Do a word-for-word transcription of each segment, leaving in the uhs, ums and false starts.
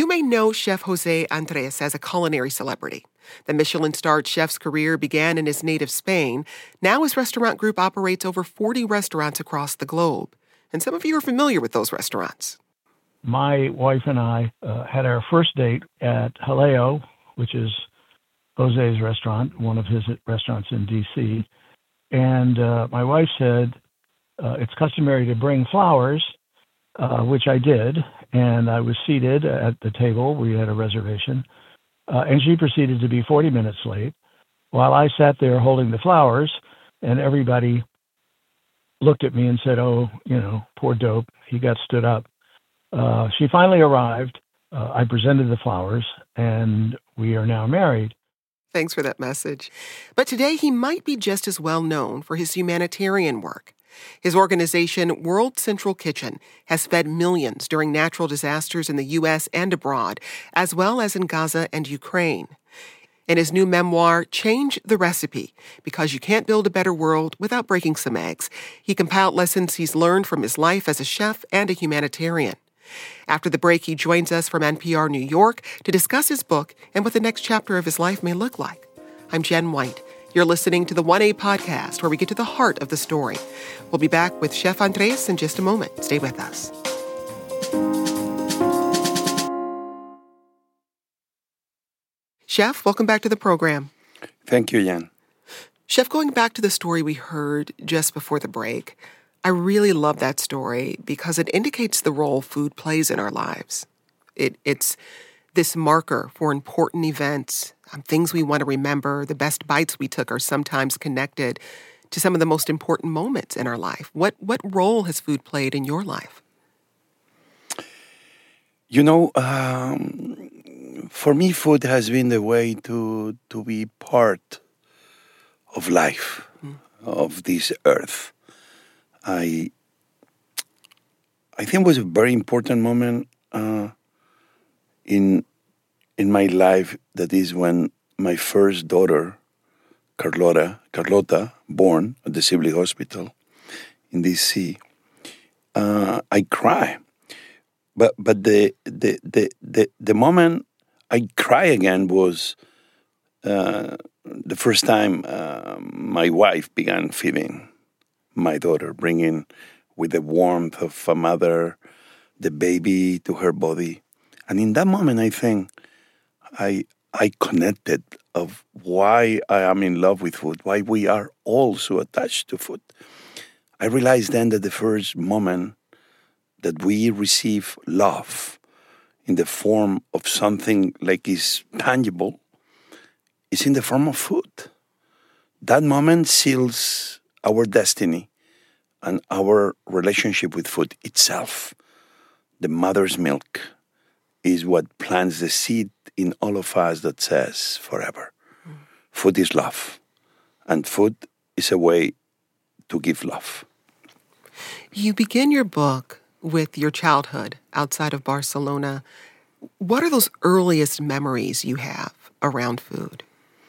You may know Chef Jose Andres as a culinary celebrity. The Michelin-starred chef's career began in his native Spain. Now his restaurant group operates over forty restaurants across the globe. And some of you are familiar with those restaurants. My wife and I uh, had our first date at Jaleo, which is Jose's restaurant, one of his restaurants in D C. And uh, my wife said, uh, it's customary to bring flowers, uh, which I did. And I was seated at the table. We had a reservation. Uh, and she proceeded to be forty minutes late while I sat there holding the flowers, and everybody looked at me and said, oh, you know, poor dope. He got stood up. Uh, she finally arrived. Uh, I presented the flowers, and we are now married. Thanks for that message. But today he might be just as well known for his humanitarian work. His organization, World Central Kitchen, has fed millions during natural disasters in the U S and abroad, as well as in Gaza and Ukraine. In his new memoir, Change the Recipe, Because You Can't Build a Better World Without Breaking Some Eggs, he compiled lessons he's learned from his life as a chef and a humanitarian. After the break, he joins us from N P R New York to discuss his book and what the next chapter of his life may look like. I'm Jen White. You're listening to the one A podcast, where we get to the heart of the story. We'll be back with Chef Andres in just a moment. Stay with us. Chef, welcome back to the program. Thank you, Jan. Chef, going back to the story we heard just before the break, I really love that story because it indicates the role food plays in our lives. It, it's this marker for important events, um, things we want to remember. The best bites we took are sometimes connected to some of the most important moments in our life. What what role has food played in your life? You know, um, for me, food has been the way to to be part of life, mm. of this earth. I I think it was a very important moment uh, in in my life. That is when my first daughter, Carlota, Carlota, born at the Sibley Hospital in D C. Uh, I cry, but but the the the the, the moment I cry again was uh, the first time uh, my wife began feeding my daughter, bringing with the warmth of a mother the baby to her body. And in that moment, I think I I connected of why I am in love with food, why we are all so attached to food. I realized then that the first moment that we receive love in the form of something like is tangible is in the form of food. That moment seals our destiny and our relationship with food itself. The mother's milk is what plants the seed in all of us that says forever. Mm. Food is love, and food is a way to give love. You begin your book with your childhood outside of Barcelona. What are those earliest memories you have around food?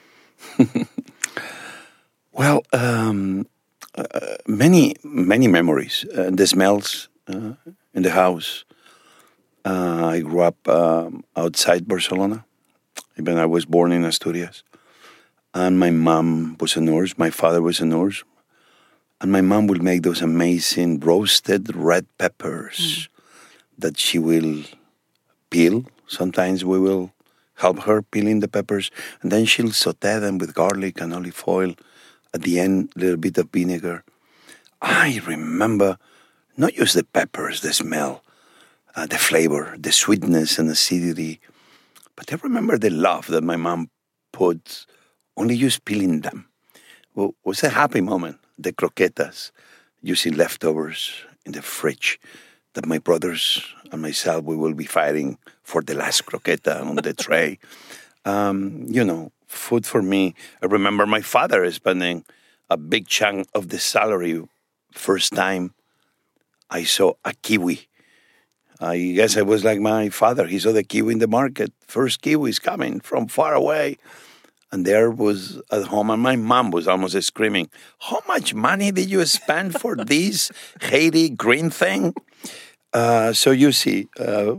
Well, um, uh, many, many memories. Uh, the smells uh, in the house. Uh, I grew up um, outside Barcelona. Even I was born in Asturias. And my mom was a nurse. My father was a nurse. And my mom will make those amazing roasted red peppers mm. that she will peel. Sometimes we will help her peeling the peppers. And then she'll saute them with garlic and olive oil. At the end, a little bit of vinegar. I remember not just the peppers, the smell, uh, the flavor, the sweetness and acidity, but I remember the love that my mom put only just peeling them. Well, it was a happy moment. The croquetas, using leftovers in the fridge, that my brothers and myself, we will be fighting for the last croqueta on the tray. Um, you know, food for me. I remember my father spending a big chunk of the salary first time I saw a kiwi. I guess I was like my father. He saw the kiwi in the market. First kiwi is coming from far away. And there was at home, and my mom was almost screaming, how much money did you spend for this Haiti green thing? Uh, so you see, uh,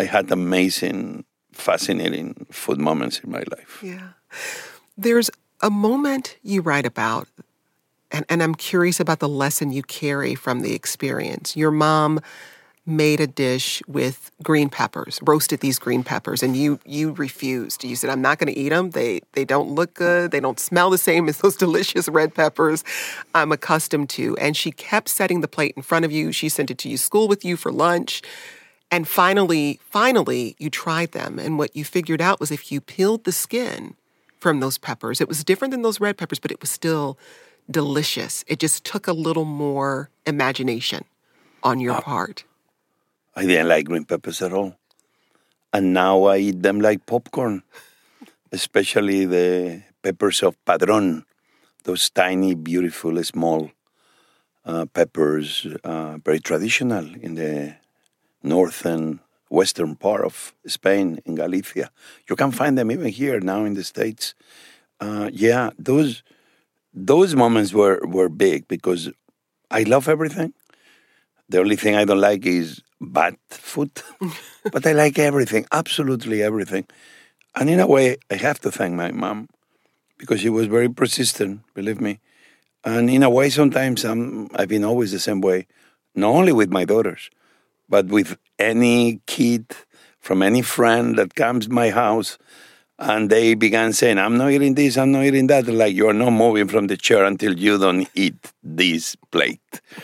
I had amazing, fascinating food moments in my life. Yeah. There's a moment you write about, and, and I'm curious about the lesson you carry from the experience. Your mom made a dish with green peppers, roasted these green peppers, and you you refused. You said, I'm not going to eat them. They, they don't look good. They don't smell the same as those delicious red peppers I'm accustomed to. And she kept setting the plate in front of you. She sent it to you school with you for lunch. And finally, finally, you tried them. And what you figured out was if you peeled the skin from those peppers, it was different than those red peppers, but it was still delicious. It just took a little more imagination on your Oh. part. I didn't like green peppers at all. And now I eat them like popcorn, especially the peppers of Padron, those tiny, beautiful, small uh, peppers, uh, very traditional in the north and western part of Spain, in Galicia. You can find them even here now in the States. Uh, yeah, those those moments were, were big because I love everything. The only thing I don't like is bad food, but I like everything, absolutely everything. And in a way, I have to thank my mom because she was very persistent, believe me. And in a way, sometimes I'm, I've been always the same way, not only with my daughters, but with any kid from any friend that comes to my house and they began saying, I'm not eating this, I'm not eating that. Like, you're not moving from the chair until you don't eat this plate.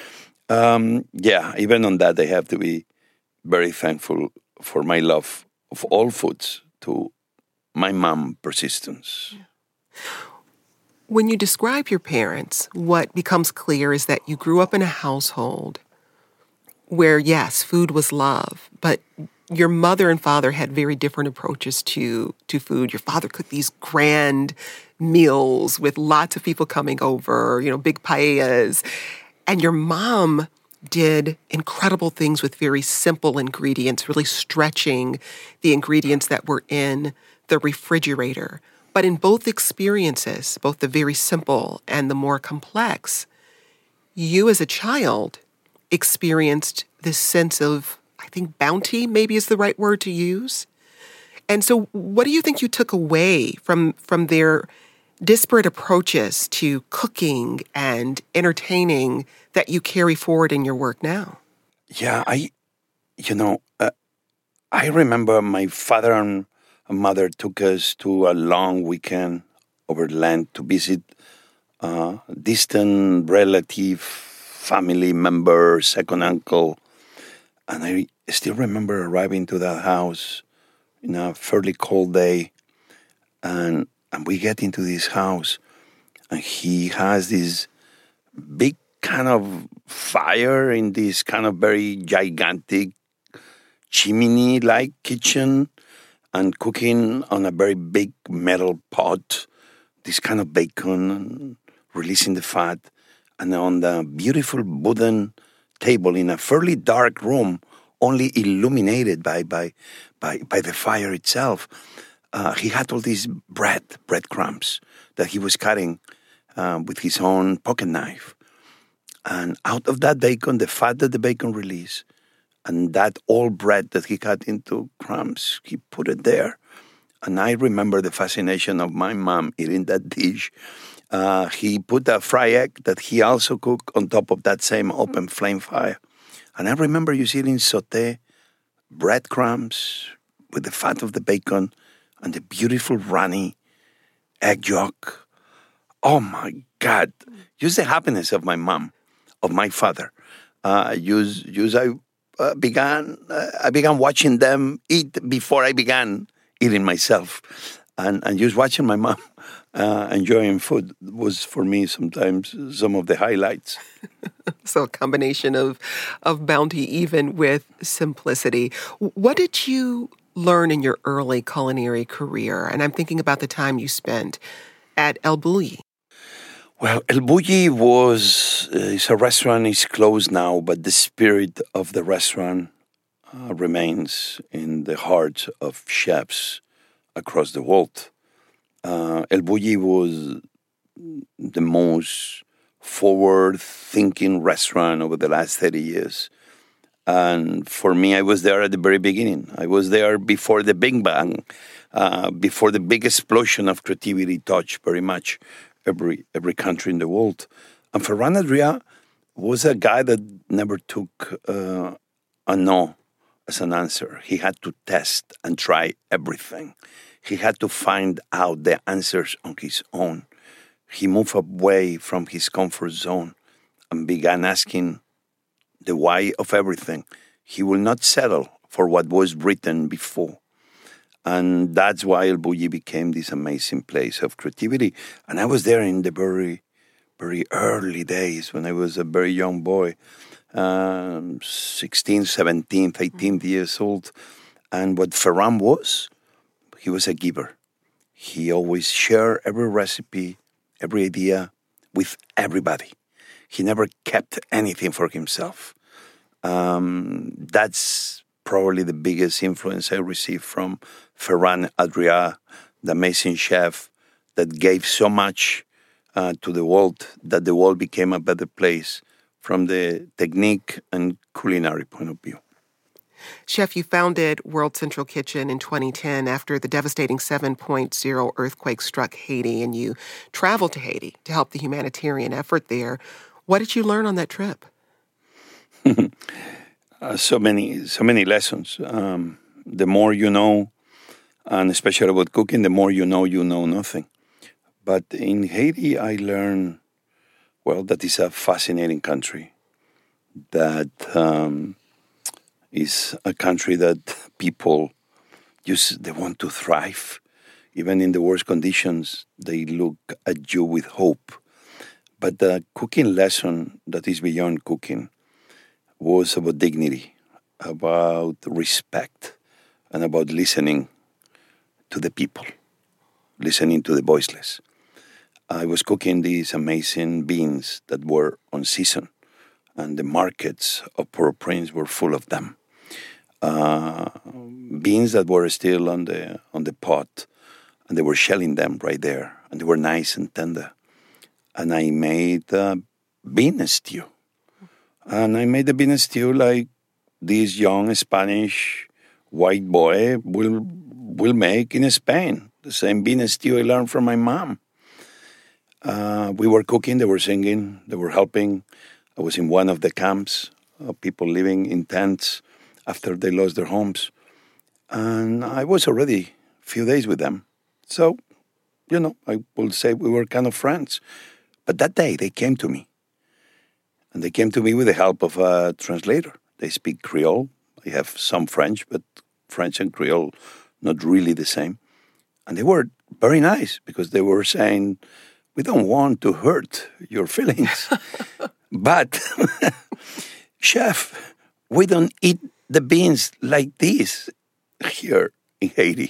Um, yeah, even on that, I have to be very thankful for my love of all foods to my mom persistence. When you describe your parents, what becomes clear is that you grew up in a household where, yes, food was love, but your mother and father had very different approaches to, to food. Your father cooked these grand meals with lots of people coming over, you know, big paellas. And your mom did incredible things with very simple ingredients, really stretching the ingredients that were in the refrigerator. But in both experiences, both the very simple and the more complex, you as a child experienced this sense of, I think, bounty maybe is the right word to use. And so what do you think you took away from, from their disparate approaches to cooking and entertaining that you carry forward in your work now? Yeah, I, you know, uh, I remember my father and mother took us to a long weekend over land to visit uh, distant relative, family member, second uncle. And I still remember arriving to that house in a fairly cold day. And, and we get into this house, and he has this big kind of fire in this kind of very gigantic chimney-like kitchen, and cooking on a very big metal pot, this kind of bacon, and releasing the fat. And on the beautiful wooden table in a fairly dark room, only illuminated by by by, by the fire itself, uh, he had all these bread, breadcrumbs that he was cutting uh, with his own pocket knife. And out of that bacon, the fat that the bacon released, and that old bread that he cut into crumbs, he put it there. And I remember the fascination of my mom eating that dish. Uh, he put a fried egg that he also cooked on top of that same open flame fire. And I remember you seeing sauté breadcrumbs with the fat of the bacon and the beautiful runny egg yolk. Oh my God. Just the happiness of my mom, of my father. Uh, use, use I uh, began, uh, I began watching them eat before I began eating myself. And, and just watching my mom uh, enjoying food was for me sometimes some of the highlights. So a combination of, of bounty even with simplicity. What did you learn in your early culinary career? And I'm thinking about the time you spent at El Bulli. Well, El Bulli was, uh, it's a restaurant, it's closed now, but the spirit of the restaurant uh, remains in the hearts of chefs across the world. Uh, El Bulli was the most forward-thinking restaurant over the last thirty years. And for me, I was there at the very beginning. I was there before the Big Bang, uh, before the big explosion of creativity touched very much every every country in the world. And Ferran Adrià was a guy that never took uh, a no as an answer. He had to test and try everything. He had to find out the answers on his own. He moved away from his comfort zone and began asking the why of everything. He will not settle for what was written before. And that's why El Bulli became this amazing place of creativity. And I was there in the very, very early days when I was a very young boy, um, sixteen, seventeen, eighteen years old. And what Ferran was, he was a giver. He always shared every recipe, every idea with everybody. He never kept anything for himself. Um, that's probably the biggest influence I received from Ferran Adrià, the amazing chef that gave so much uh, to the world that the world became a better place from the technique and culinary point of view. Chef, you founded World Central Kitchen in twenty ten after the devastating seven point oh earthquake struck Haiti, and you traveled to Haiti to help the humanitarian effort there. What did you learn on that trip? uh, so many, so many lessons. Um, the more you know, and especially about cooking, the more you know, you know nothing. But in Haiti, I learned, well, that is a fascinating country. That um, is a country that people just, they want to thrive. Even in the worst conditions, they look at you with hope. But the cooking lesson that is beyond cooking was about dignity, about respect, and about listening to the people, listening to the voiceless. I was cooking these amazing beans that were on season, and the markets of Port-au-Prince were full of them. Uh, beans that were still on the on the pot, and they were shelling them right there, and they were nice and tender. And I made a bean stew. And I made the bean stew like this young Spanish white boy will will make in Spain. The same bean stew I learned from my mom. Uh, we were cooking, they were singing, they were helping. I was in one of the camps of people living in tents after they lost their homes. And I was already a few days with them. So, you know, I will say we were kind of friends. But that day, they came to me. And they came to me with the help of a translator. They speak Creole. I have some French, but French and Creole, not really the same. And they were very nice because they were saying, we don't want to hurt your feelings. But, chef, we don't eat the beans like this here in Haiti.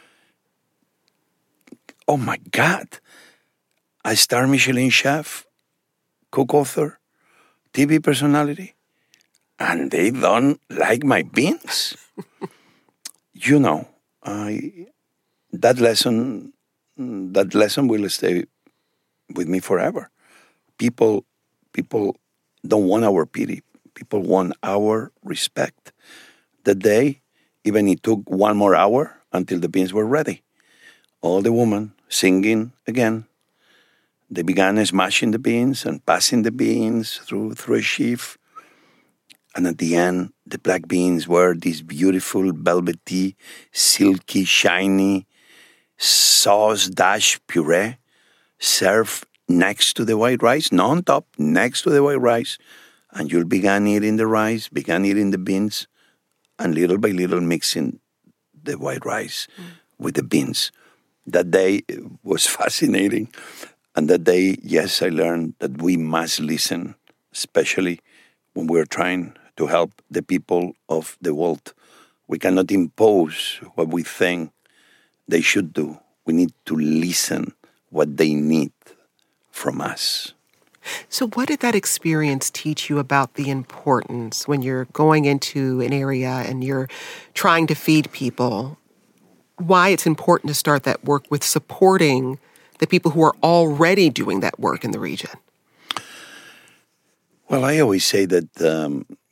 Oh, my God. A star Michelin chef, cook author, T V personality, and they don't like my beans. You know, I that lesson, that lesson will stay with me forever. People, people don't want our pity. People want our respect. That day, even it took one more hour until the beans were ready. All the women singing again. They began smashing the beans and passing the beans through, through a sheaf. And at the end, the black beans were this beautiful, velvety, silky, shiny, sauce-dash puree served next to the white rice, not on top, next to the white rice. And you'll begin eating the rice, began eating the beans, and little by little mixing the white rice mm. with the beans. That day was fascinating. And that day, yes, I learned that we must listen, especially when we're trying to help the people of the world. We cannot impose what we think they should do. We need to listen what they need from us. So what did that experience teach you about the importance when you're going into an area and you're trying to feed people, why it's important to start that work with supporting the people who are already doing that work in the region? Well, I always say that um,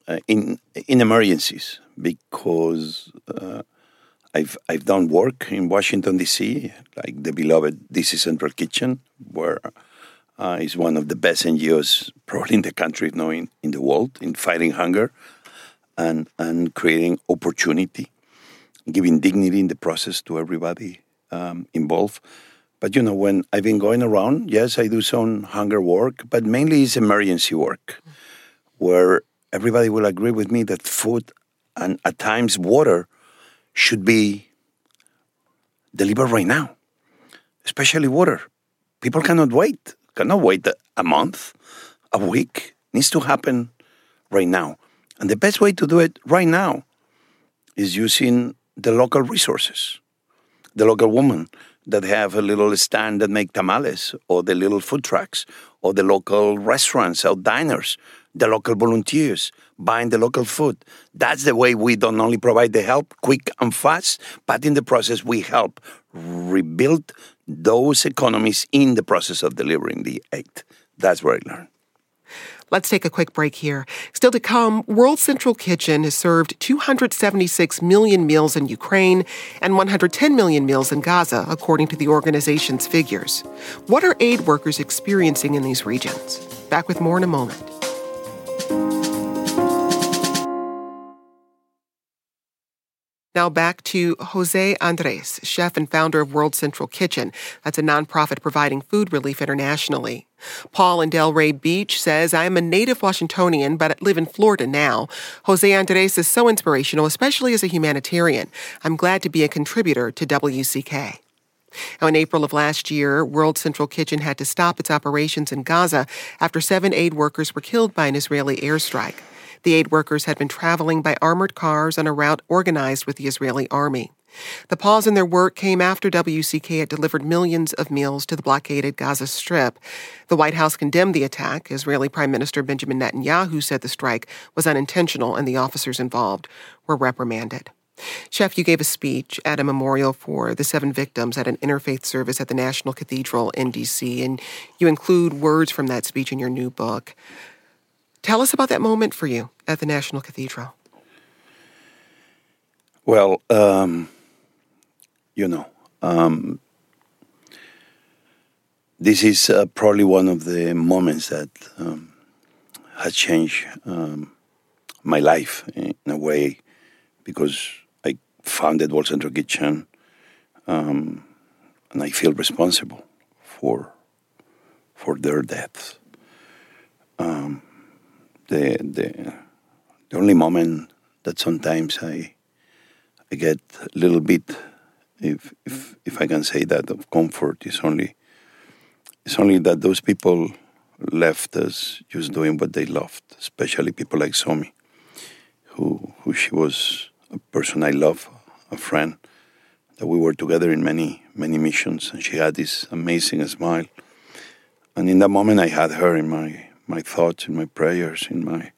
uh, in in emergencies because uh, I've I've done work in Washington D C, like the beloved D C Central Kitchen, where uh, is one of the best N G Os probably in the country, if not in, in the world, in fighting hunger and and creating opportunity, giving dignity in the process to everybody um, involved. But, you know, when I've been going around, yes, I do some hunger work, but mainly it's emergency work, where everybody will agree with me that food and at times water should be delivered right now, especially water. People cannot wait, cannot wait a month, a week. It needs to happen right now. And the best way to do it right now is using the local resources, the local women that have a little stand that make tamales, or the little food trucks, or the local restaurants or diners, the local volunteers buying the local food. That's the way we don't only provide the help quick and fast, but in the process we help rebuild those economies in the process of delivering the aid. That's what I learned. Let's take a quick break here. Still to come, World Central Kitchen has served two hundred seventy-six million meals in Ukraine and one hundred ten million meals in Gaza, according to the organization's figures. What are aid workers experiencing in these regions? Back with more in a moment. Now back to Jose Andres, chef and founder of World Central Kitchen. That's a nonprofit providing food relief internationally. Paul in Delray Beach says, I am a native Washingtonian, but live in Florida now. Jose Andres is so inspirational, especially as a humanitarian. I'm glad to be a contributor to W C K. Now, in April of last year, World Central Kitchen had to stop its operations in Gaza after seven aid workers were killed by an Israeli airstrike. The aid workers had been traveling by armored cars on a route organized with the Israeli army. The pause in their work came after W C K had delivered millions of meals to the blockaded Gaza Strip. The White House condemned the attack. Israeli Prime Minister Benjamin Netanyahu said the strike was unintentional and the officers involved were reprimanded. Chef, you gave a speech at a memorial for the seven victims at an interfaith service at the National Cathedral in D C, and you include words from that speech in your new book. Tell us about that moment for you at the National Cathedral. Well, um, you know, um, this is uh, probably one of the moments that um, has changed um, my life in a way, because I founded World Central Kitchen, um, and I feel responsible for for their deaths. Um, the the the only moment that sometimes I I get a little bit, if if if I can say that, of comfort is only it's only that those people left us just doing what they loved, especially people like Somi, who who she was a person I love, a friend, that we were together in many, many missions, and she had this amazing smile. And in that moment I had her in my my thoughts, in my prayers, in my,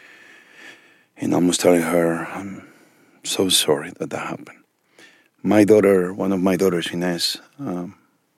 in almost telling her, I'm so sorry that that happened. My daughter, one of my daughters, Inez, um,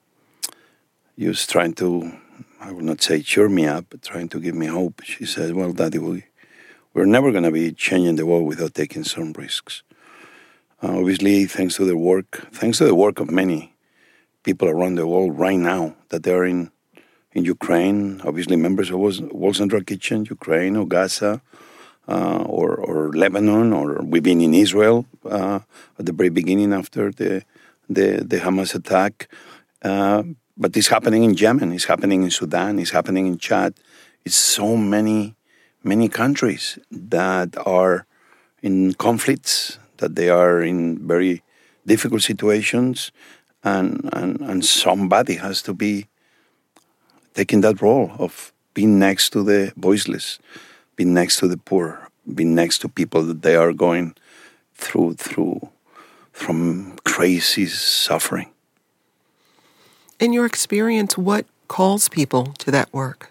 was trying to, I will not say cheer me up, but trying to give me hope. She said, well, Daddy, we, we're never going to be changing the world without taking some risks. Uh, obviously, thanks to the work, thanks to the work of many people around the world right now that they are in in Ukraine, obviously members of World Central Kitchen, Ukraine or Gaza, uh, or, or Lebanon, or we've been in Israel uh, at the very beginning after the the, the Hamas attack. Uh, but it's happening in Yemen, it's happening in Sudan, it's happening in Chad. It's so many, many countries that are in conflicts, that they are in very difficult situations, and, and, and somebody has to be taking that role of being next to the voiceless, being next to the poor, being next to people that they are going through through from crazy suffering. In your experience, what calls people to that work?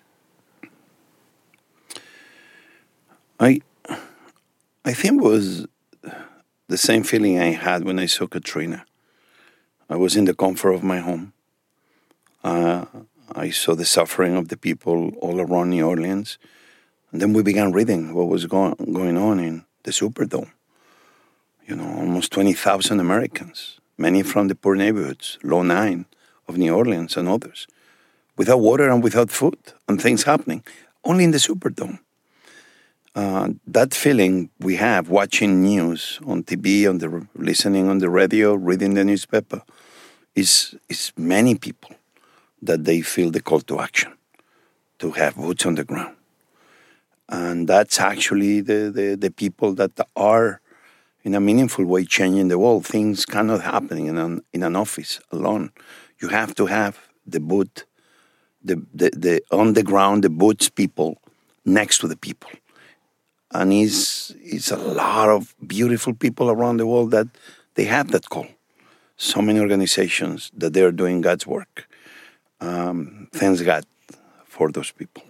I I think it was the same feeling I had when I saw Katrina. I was in the comfort of my home. Uh, I saw the suffering of the people all around New Orleans. And then we began reading what was going, going on in the Superdome. You know, almost twenty thousand Americans, many from the poor neighborhoods, Low Nine of New Orleans and others, without water and without food, and things happening, only in the Superdome. Uh, that feeling we have watching news on T V, on the listening on the radio, reading the newspaper, is is many people that they feel the call to action, to have boots on the ground. And that's actually the, the, the people that are, in a meaningful way, changing the world. Things cannot happen in an, in an office alone. You have to have the boot, the, the, the on the ground, the boots people next to the people. And it's, it's a lot of beautiful people around the world that they have that call. So many organizations that they are doing God's work. Um, thanks God for those people.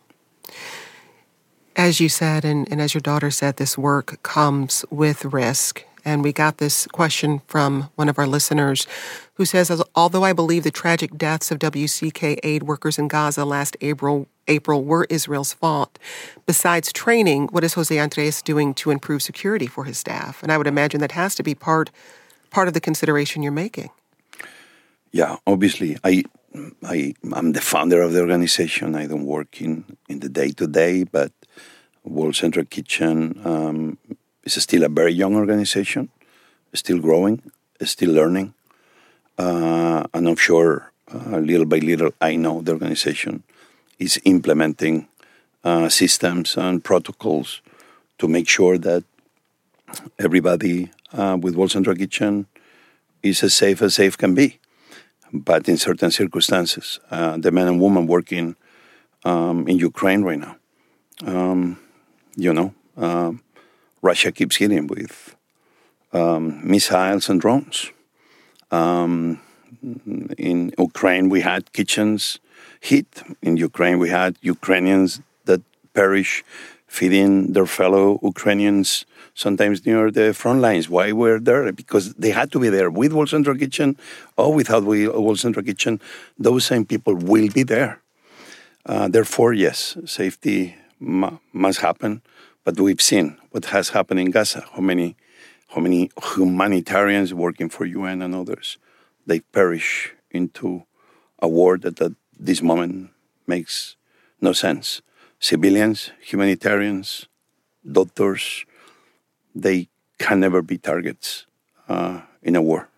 As you said, and, and as your daughter said, this work comes with risk. And we got this question from one of our listeners who says, although I believe the tragic deaths of W C K aid workers in Gaza last April, April were Israel's fault, besides training, what is Jose Andres doing to improve security for his staff? And I would imagine that has to be part part of the consideration you're making. Yeah, obviously. I, I, I'm the founder of the organization. I don't work in, in the day-to-day, but World Central Kitchen um, is still a very young organization, still growing, still learning. Uh, and I'm sure uh, little by little, I know the organization is implementing uh, systems and protocols to make sure that everybody uh, with World Central Kitchen is as safe as safe can be. But in certain circumstances, uh, the men and women working um, in Ukraine right now, um, you know, um, Russia keeps hitting with um, missiles and drones. Um, in Ukraine, we had kitchens hit. In Ukraine, we had Ukrainians that perish feeding their fellow Ukrainians, sometimes near the front lines. Why were there? Because they had to be there with World Central Kitchen or without World Central Kitchen. Those same people will be there. Uh, therefore, yes, safety mu- must happen. But we've seen what has happened in Gaza. How many, how many humanitarians working for U N and others, they perish into a war that at this moment makes no sense. Civilians, humanitarians, doctors, they can never be targets uh, in a war.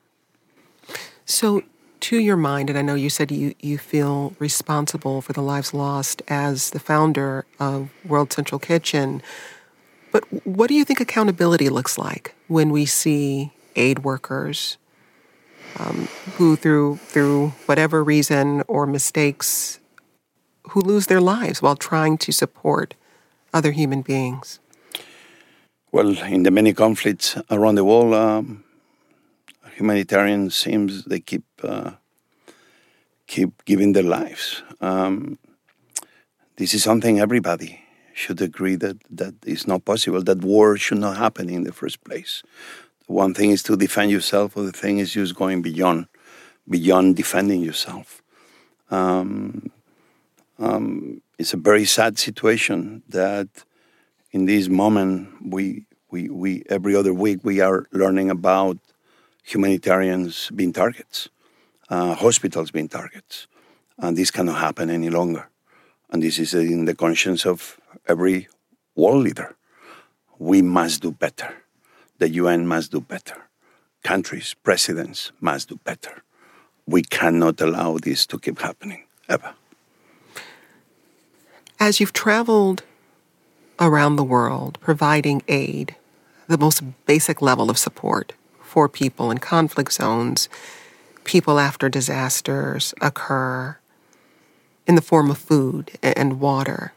So, to your mind, and I know you said you, you feel responsible for the lives lost as the founder of World Central Kitchen, but what do you think accountability looks like when we see aid workers um, who, through through whatever reason or mistakes, who lose their lives while trying to support other human beings? Well, in the many conflicts around the world, um, humanitarians seems they keep uh, keep giving their lives. Um, this is something everybody should agree that that is not possible. That war should not happen in the first place. One thing is to defend yourself, other thing is just going beyond beyond defending yourself. Um, um, it's a very sad situation that in this moment we we we every other week we are learning about humanitarians being targets, uh, hospitals being targets, and this cannot happen any longer. And this is in the conscience of every world leader. We must do better. The U N must do better. Countries, presidents must do better. We cannot allow this to keep happening, ever. As you've traveled around the world providing aid, the most basic level of support for people in conflict zones, people after disasters occur, in the form of food and water,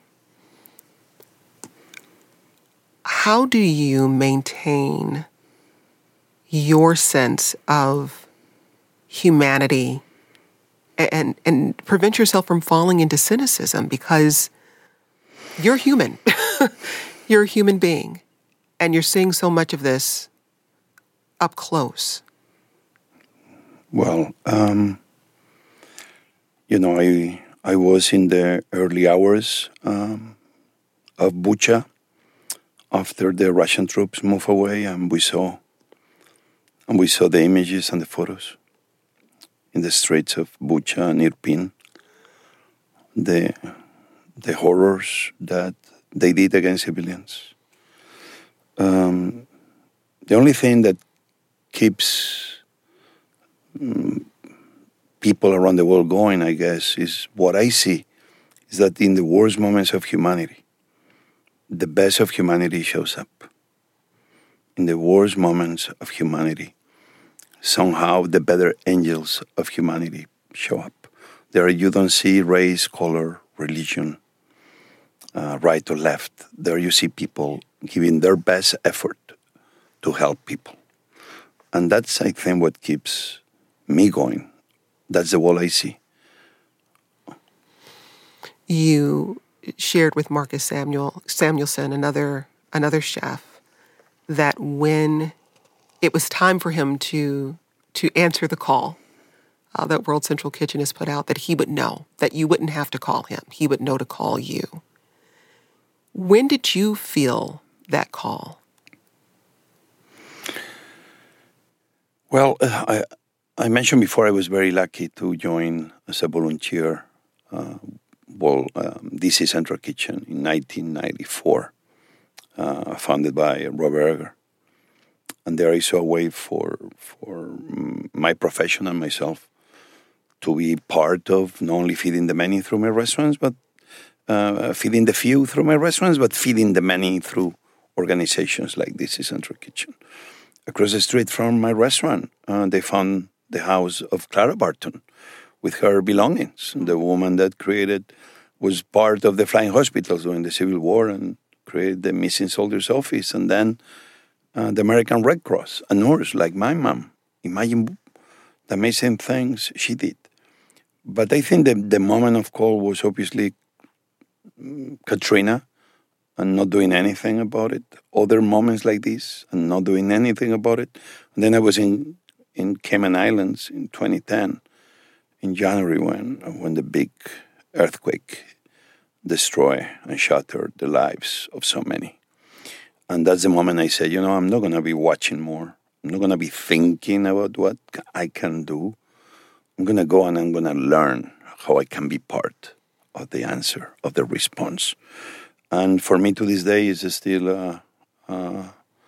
how do you maintain your sense of humanity and, and prevent yourself from falling into cynicism? Because you're human. You're a human being. And you're seeing so much of this up close. Well, um, you know, I I was in the early hours um, of Bucha after the Russian troops moved away, and we saw and we saw the images and the photos in the streets of Bucha and Irpin, the the horrors that they did against civilians. Um, the only thing that keeps um, people around the world going, I guess, is what I see, is that in the worst moments of humanity, the best of humanity shows up. In the worst moments of humanity, somehow the better angels of humanity show up. There you don't see race, color, religion, uh, right or left. There you see people giving their best effort to help people. And that's, I think, what keeps me going. That's the wall I see. You shared with Marcus Samuel Samuelson, another another chef, that when it was time for him to to answer the call uh, that World Central Kitchen has put out, that he would know, that you wouldn't have to call him. He would know to call you. When did you feel that call? Well, uh, I, I mentioned before I was very lucky to join as a volunteer uh, well, um, D C Central Kitchen in nineteen ninety-four, uh, founded by Robert Egger. And there I saw a way for for my profession and myself to be part of not only feeding the many through my restaurants, but uh, feeding the few through my restaurants, but feeding the many through organizations like D C Central Kitchen. Across the street from my restaurant, uh, they found the house of Clara Barton with her belongings. The woman that created, was part of the flying hospitals during the Civil War and created the Missing Soldiers Office, and then uh, the American Red Cross, a nurse like my mom. Imagine the amazing things she did. But I think the, the moment of call was obviously um, Katrina, and not doing anything about it. Other moments like this and not doing anything about it. And then I was in, in Cayman Islands in twenty ten, in January, when when the big earthquake destroyed and shattered the lives of so many. And that's the moment I said, you know, I'm not going to be watching more. I'm not going to be thinking about what I can do. I'm going to go and I'm going to learn how I can be part of the answer, of the response. And for me to this day, is still, uh, uh,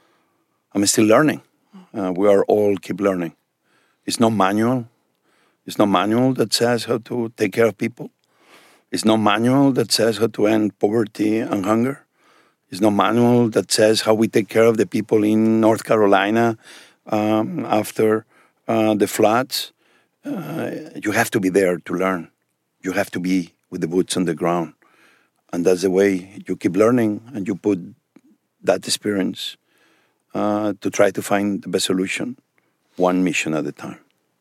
I'm still learning. Uh, we are all keep learning. It's not manual. It's not manual that says how to take care of people. It's not manual that says how to end poverty and hunger. It's not manual that says how we take care of the people in North Carolina um, after uh, the floods. Uh, you have to be there to learn. You have to be with the boots on the ground. And that's the way you keep learning, and you put that experience uh, to try to find the best solution, one mission at a time.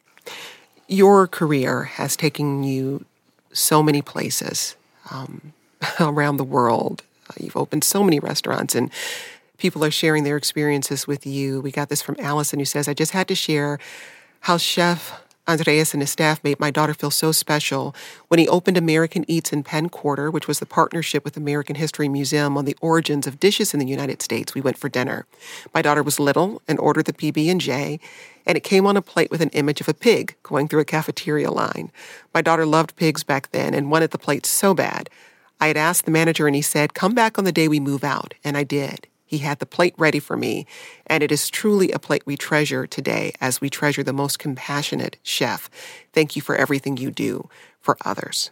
Your career has taken you so many places um, around the world. You've opened so many restaurants, and people are sharing their experiences with you. We got this from Allison, who says, I just had to share how Chef Andres and his staff made my daughter feel so special when he opened American Eats in Penn Quarter, which was the partnership with American History Museum on the origins of dishes in the United States. We went for dinner. My daughter was little and ordered the P B and J, and it came on a plate with an image of a pig going through a cafeteria line. My daughter loved pigs back then and wanted the plate so bad. I had asked the manager, and he said, come back on the day we move out, and I did. He had the plate ready for me, and it is truly a plate we treasure today as we treasure the most compassionate chef. Thank you for everything you do for others.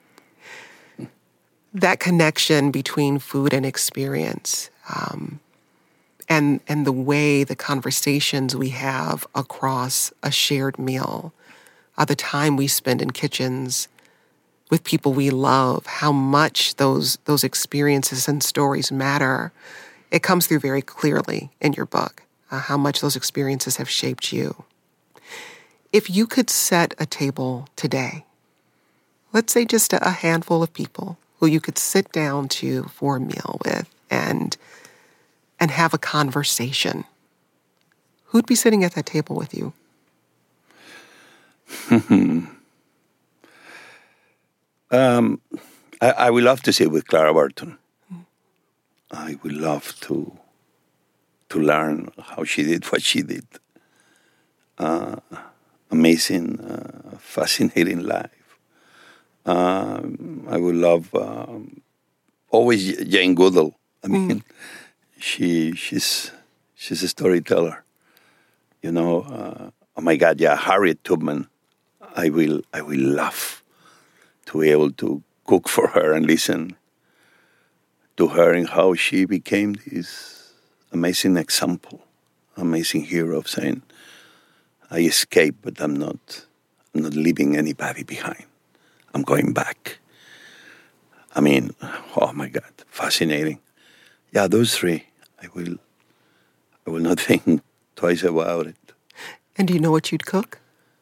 That connection between food and experience, um, and and the way the conversations we have across a shared meal, uh, the time we spend in kitchens with people we love, how much those those experiences and stories matter. It comes through very clearly in your book, uh, how much those experiences have shaped you. If you could set a table today, let's say just a, a handful of people who you could sit down to for a meal with and, and have a conversation, who'd be sitting at that table with you? um, I, I would love to sit with Clara Barton. I would love to to learn how she did what she did. Uh, amazing, uh, fascinating life. Um, I would love um, always Jane Goodall. I mean, mm. she she's she's a storyteller. You know, uh, oh my God, yeah, Harriet Tubman. I will I will love to be able to cook for her and listen to her and how she became this amazing example, amazing hero of saying, I escaped, but I'm not I'm not leaving anybody behind. I'm going back. I mean, oh my God, fascinating. Yeah, those three, I will I will not think twice about it. And do you know what you'd cook?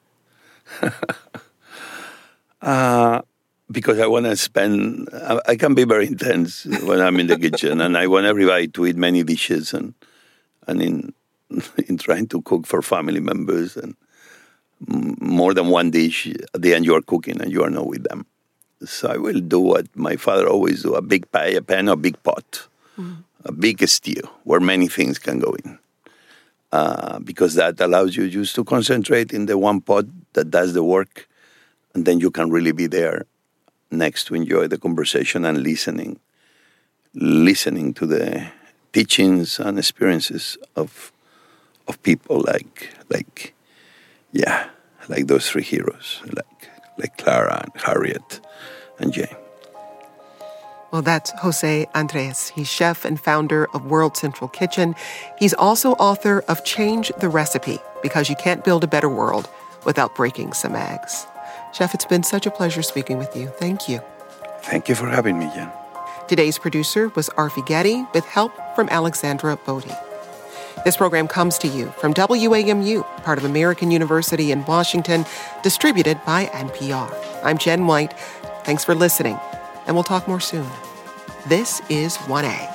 uh, because I want to spend, I, I can be very intense when I'm in the kitchen, and I want everybody to eat many dishes, and and in in trying to cook for family members, and more than one dish, at the end you are cooking and you are not with them. So I will do what my father always do, a big pie, a pan, a big pot, mm. a big stew where many things can go in. Uh, because that allows you just to concentrate in the one pot that does the work, and then you can really be there next to enjoy the conversation and listening, listening to the teachings and experiences of of people like like yeah, like those three heroes, like like Clara and Harriet and Jane. Well, that's Jose Andres. He's chef and founder of World Central Kitchen. He's also author of Change the Recipe, because you can't build a better world without breaking some eggs. Chef, it's been such a pleasure speaking with you. Thank you. Thank you for having me, Jen. Today's producer was Arfi Getty, with help from Alexandra Bodie. This program comes to you from W A M U, part of American University in Washington, distributed by N P R. I'm Jen White. Thanks for listening, and we'll talk more soon. This is one A.